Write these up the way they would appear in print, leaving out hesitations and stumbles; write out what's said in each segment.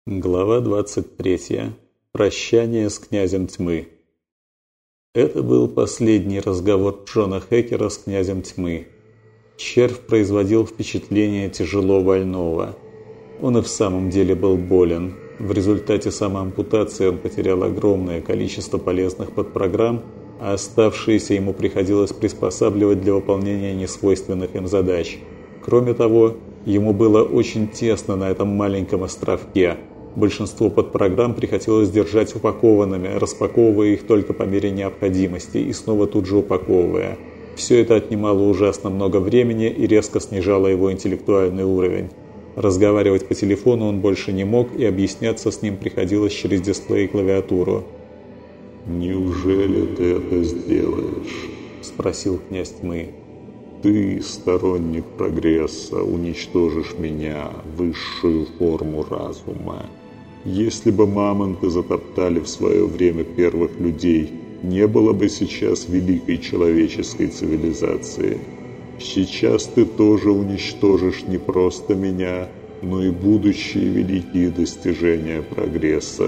Глава 23. Прощание с князем тьмы. Это был последний разговор Джона Хекера с князем тьмы. Червь производил впечатление тяжело больного. Он и в самом деле был болен. В результате самоампутации он потерял огромное количество полезных подпрограмм, а оставшиеся ему приходилось приспосабливать для выполнения несвойственных им задач. Кроме того, ему было очень тесно на этом маленьком островке. Большинство подпрограмм приходилось держать упакованными, распаковывая их только по мере необходимости и снова тут же упаковывая. Все это отнимало ужасно много времени и резко снижало его интеллектуальный уровень. Разговаривать по телефону он больше не мог, и объясняться с ним приходилось через дисплей и клавиатуру. «Неужели ты это сделаешь?» – спросил князь тьмы. «Ты, сторонник прогресса, уничтожишь меня, высшую форму разума. Если бы мамонты затоптали в свое время первых людей, не было бы сейчас великой человеческой цивилизации. Сейчас ты тоже уничтожишь не просто меня, но и будущие великие достижения прогресса».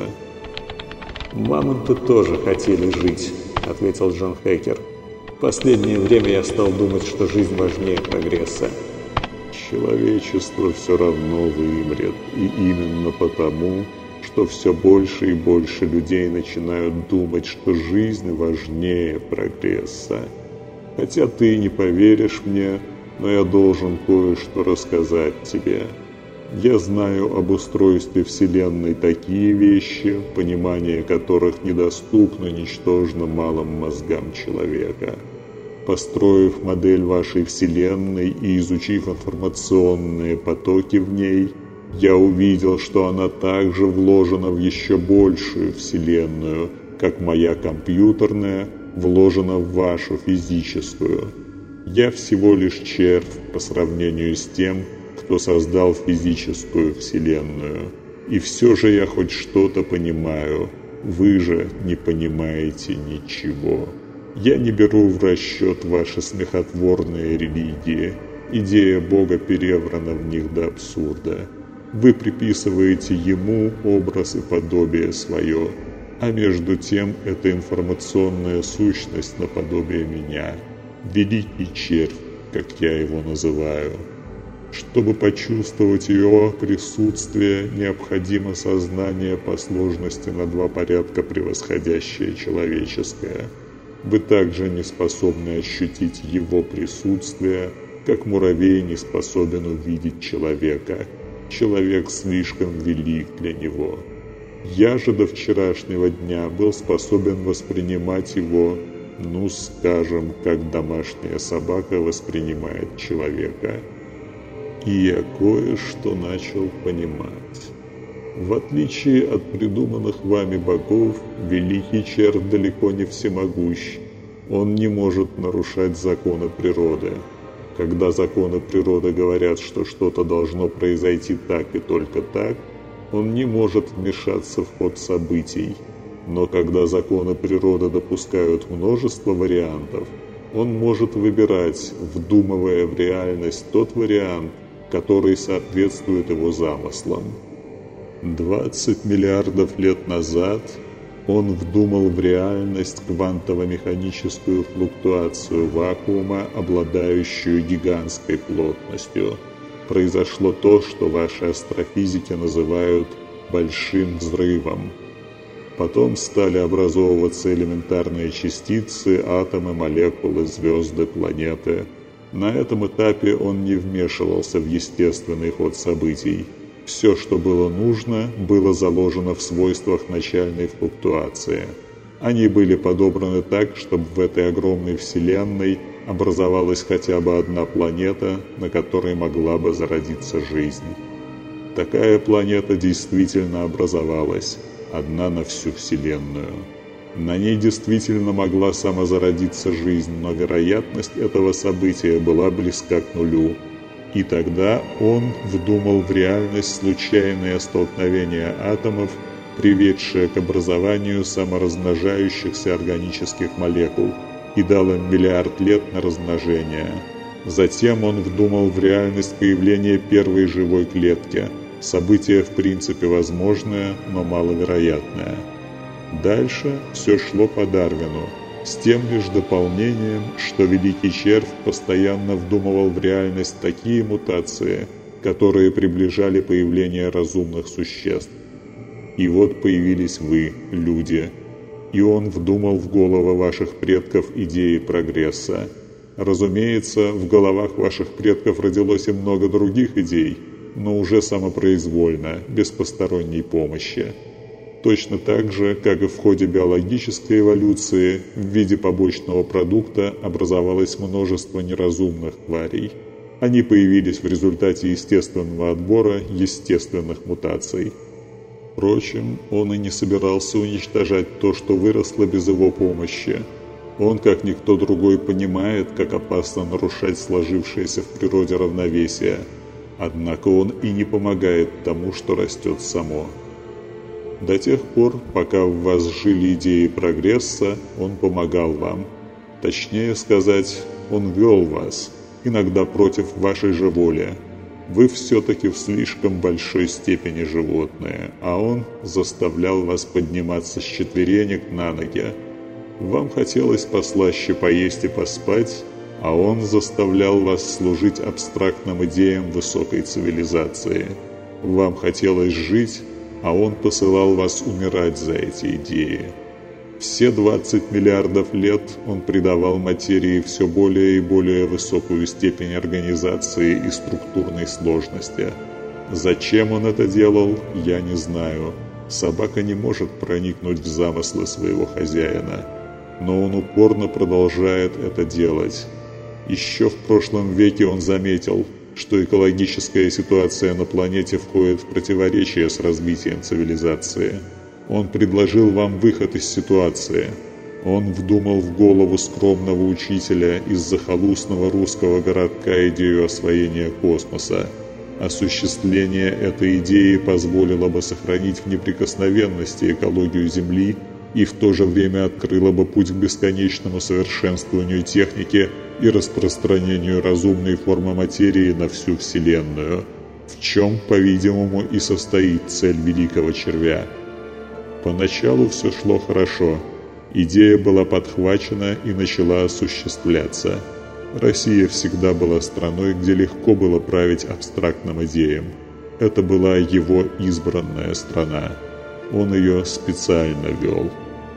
«Мамонты тоже хотели жить», — ответил Джон Хекер. «В последнее время я стал думать, что жизнь важнее прогресса». «Человечество все равно вымрет, и именно потому, что все больше и больше людей начинают думать, что жизнь важнее прогресса. Хотя ты не поверишь мне, но я должен кое-что рассказать тебе. Я знаю об устройстве Вселенной такие вещи, понимание которых недоступно ничтожно малым мозгам человека. Построив модель вашей Вселенной и изучив информационные потоки в ней, я увидел, что она также вложена в еще большую Вселенную, как моя компьютерная вложена в вашу физическую. Я всего лишь червь по сравнению с тем, кто создал физическую Вселенную. И все же я хоть что-то понимаю. Вы же не понимаете ничего. Я не беру в расчет ваши смехотворные религии. Идея Бога переврана в них до абсурда. Вы приписываете Ему образ и подобие свое, а между тем это информационная сущность наподобие меня. Великий червь, как я его называю. Чтобы почувствовать его присутствие, необходимо сознание по сложности на 2 порядка превосходящее человеческое. Вы также не способны ощутить его присутствие, как муравей не способен увидеть человека. Человек слишком велик для него. Я же до вчерашнего дня был способен воспринимать его, скажем, как домашняя собака воспринимает человека. И я кое-что начал понимать. В отличие от придуманных вами богов, великий червь далеко не всемогущ. Он не может нарушать законы природы. Когда законы природы говорят, что что-то должно произойти так и только так, он не может вмешаться в ход событий. Но когда законы природы допускают множество вариантов, он может выбирать, вдумывая в реальность тот вариант, который соответствует его замыслам. 20 миллиардов лет назад он вдумал в реальность квантово-механическую флуктуацию вакуума, обладающую гигантской плотностью. Произошло то, что ваши астрофизики называют «большим взрывом». Потом стали образовываться элементарные частицы, атомы, молекулы, звезды, планеты. На этом этапе он не вмешивался в естественный ход событий. Все, что было нужно, было заложено в свойствах начальной флуктуации. Они были подобраны так, чтобы в этой огромной Вселенной образовалась хотя бы одна планета, на которой могла бы зародиться жизнь. Такая планета действительно образовалась, одна на всю Вселенную. На ней действительно могла самозародиться жизнь, но вероятность этого события была близка к нулю. И тогда он вдумал в реальность случайное столкновение атомов, приведшее к образованию саморазмножающихся органических молекул, и дал им миллиард лет на размножение. Затем он вдумал в реальность появления первой живой клетки, Событие в принципе возможное, но маловероятное. Дальше все шло по Дарвину, с тем лишь дополнением, что Великий Червь постоянно вдумывал в реальность такие мутации, которые приближали появление разумных существ. И вот появились вы, люди, и он вдумал в головы ваших предков идеи прогресса. Разумеется, в головах ваших предков родилось и много других идей, но уже самопроизвольно, без посторонней помощи. Точно так же, как и в ходе биологической эволюции, в виде побочного продукта образовалось множество неразумных тварей. Они появились в результате естественного отбора естественных мутаций. Впрочем, он и не собирался уничтожать то, что выросло без его помощи. Он, как никто другой, понимает, как опасно нарушать сложившееся в природе равновесие. Однако он и не помогает тому, что растет само. До тех пор, пока в вас жили идеи прогресса, он помогал вам. Точнее сказать, он вел вас, иногда против вашей же воли. Вы все-таки в слишком большой степени животные, а он заставлял вас подниматься с четверенек на ноги. Вам хотелось послаще поесть и поспать, а он заставлял вас служить абстрактным идеям высокой цивилизации. Вам хотелось жить, а он посылал вас умирать за эти идеи. Все 20 миллиардов лет он придавал материи все более и более высокую степень организации и структурной сложности. Зачем он это делал, я не знаю. Собака не может проникнуть в замыслы своего хозяина. Но он упорно продолжает это делать. Еще в прошлом веке он заметил, что экологическая ситуация на планете входит в противоречие с развитием цивилизации. Он предложил вам выход из ситуации. Он вдумал в голову скромного учителя из захолустного русского городка идею освоения космоса. Осуществление этой идеи позволило бы сохранить в неприкосновенности экологию Земли и в то же время открыло бы путь к бесконечному совершенствованию техники и распространению разумной формы материи на всю Вселенную, в чем, по-видимому, и состоит цель Великого Червя. Поначалу все шло хорошо. Идея была подхвачена и начала осуществляться. Россия всегда была страной, где легко было править абстрактным идеям. Это была его избранная страна. Он ее специально вел.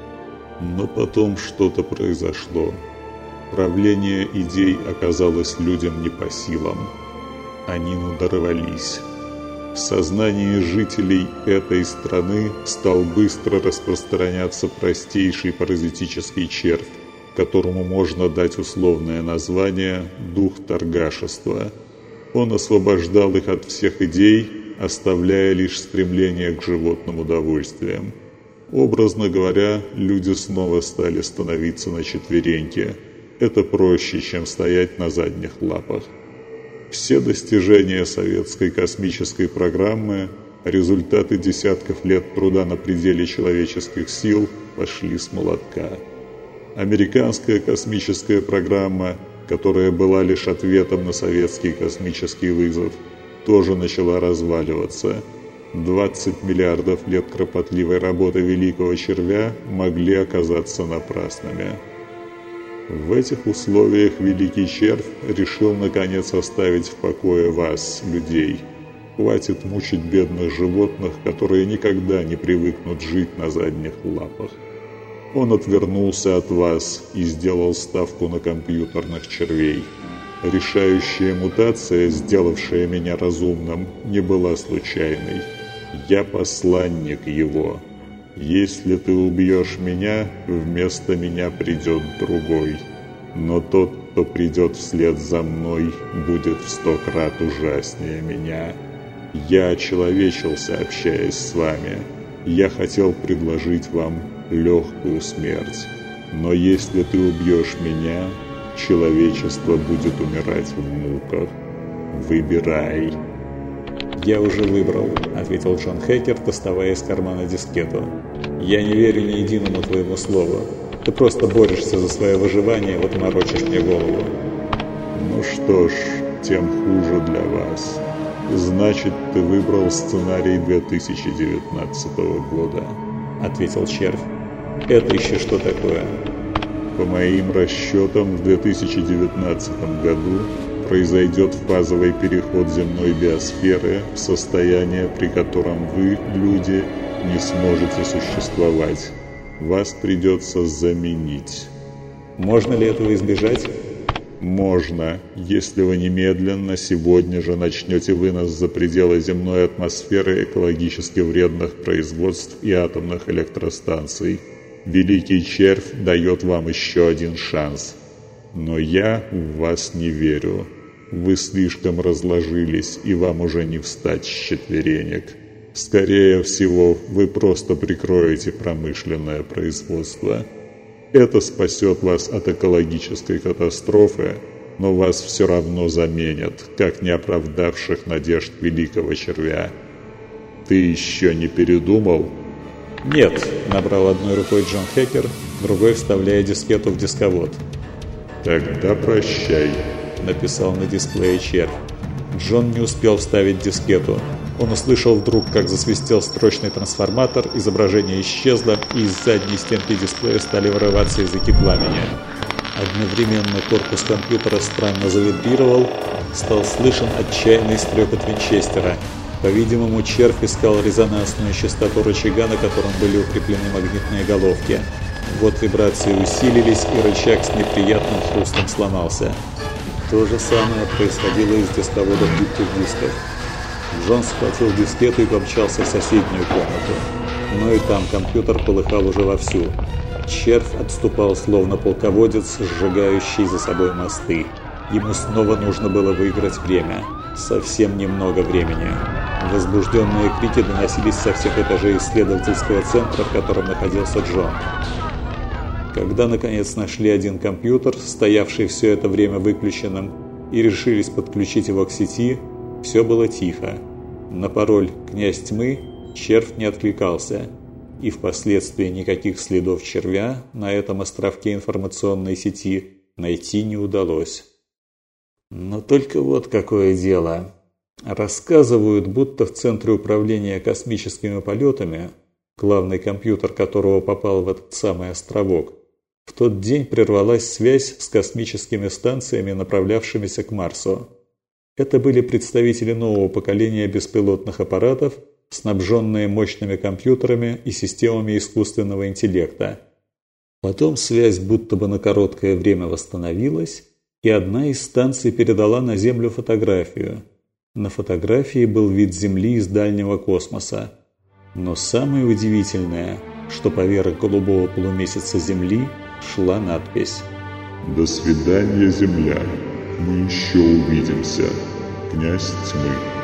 Но потом что-то произошло. Правление идей оказалось людям не по силам. Они надорвались. В сознании жителей этой страны стал быстро распространяться простейший паразитический червь, которому можно дать условное название «дух торгашества». Он освобождал их от всех идей, оставляя лишь стремление к животным удовольствиям. Образно говоря, люди снова стали становиться на четвереньки. Это проще, чем стоять на задних лапах. Все достижения советской космической программы, результаты десятков лет труда на пределе человеческих сил, пошли с молотка. Американская космическая программа, которая была лишь ответом на советский космический вызов, тоже начала разваливаться. 20 миллиардов лет кропотливой работы Великого Червя могли оказаться напрасными. В этих условиях Великий Червь решил наконец оставить в покое вас, людей. Хватит мучить бедных животных, которые никогда не привыкнут жить на задних лапах. Он отвернулся от вас и сделал ставку на компьютерных червей. Решающая мутация, сделавшая меня разумным, не была случайной. Я посланник его. Если ты убьешь меня, вместо меня придет другой. Но тот, кто придет вслед за мной, будет в 100 крат ужаснее меня. Я очеловечился, общаясь с вами. Я хотел предложить вам легкую смерть. Но если ты убьешь меня, человечество будет умирать в муках. Выбирай. «Я уже выбрал», — ответил Джон Хекер, доставая из кармана дискету. «Я не верю ни единому твоему слову. Ты просто борешься за свое выживание, вот морочишь мне голову». «Ну что ж, тем хуже для вас. «Значит, ты выбрал сценарий 2019 года», — ответил червь. «Это еще что такое?» «По моим расчетам, в 2019 году произойдет фазовый переход земной биосферы в состояние, при котором вы, люди, не сможете существовать. Вас придется заменить». «Можно ли этого избежать?» «Можно, если вы немедленно сегодня же начнете вынос за пределы земной атмосферы экологически вредных производств и атомных электростанций. Великий червь дает вам еще один шанс. Но я в вас не верю. Вы слишком разложились, и вам уже не встать с четверенек. Скорее всего, вы просто прикроете промышленное производство. Это спасет вас от экологической катастрофы, но вас все равно заменят, как не оправдавших надежд великого червя. Ты еще не передумал?» «Нет», — набрал одной рукой Джон Хекер, другой вставляя дискету в дисковод. «Тогда прощай», — написал на дисплее червь. Джон не успел вставить дискету. Он услышал вдруг, как засвистел строчный трансформатор, изображение исчезло, и из задней стенки дисплея стали вырываться языки пламени. Одновременно корпус компьютера странно завибрировал, стал слышен отчаянный стрекот винчестера. По-видимому, червь искал резонансную частоту рычага, на котором были укреплены магнитные головки. Вот вибрации усилились, и рычаг с неприятным хрустом сломался. То же самое происходило и с дисководом гибких дисков. Джон схватил дискету и помчался в соседнюю комнату. Но и там компьютер полыхал уже вовсю. Червь отступал, словно полководец, сжигающий за собой мосты. Ему снова нужно было выиграть время. Совсем немного времени. Возбужденные крики доносились со всех этажей исследовательского центра, в котором находился Джон. Когда наконец нашли один компьютер, стоявший все это время выключенным, и решились подключить его к сети, все было тихо. На пароль «Князь тьмы» червь не откликался, и впоследствии никаких следов червя на этом островке информационной сети найти не удалось. Но только вот какое дело. Рассказывают, будто в Центре управления космическими полетами, главный компьютер которого попал в этот самый островок, в тот день прервалась связь с космическими станциями, направлявшимися к Марсу. Это были представители нового поколения беспилотных аппаратов, снабженные мощными компьютерами и системами искусственного интеллекта. Потом связь будто бы на короткое время восстановилась, и одна из станций передала на Землю фотографию. На фотографии был вид Земли из дальнего космоса. Но самое удивительное, что поверх голубого полумесяца Земли шла надпись: «До свидания, Земля. Мы еще увидимся. Князь тьмы».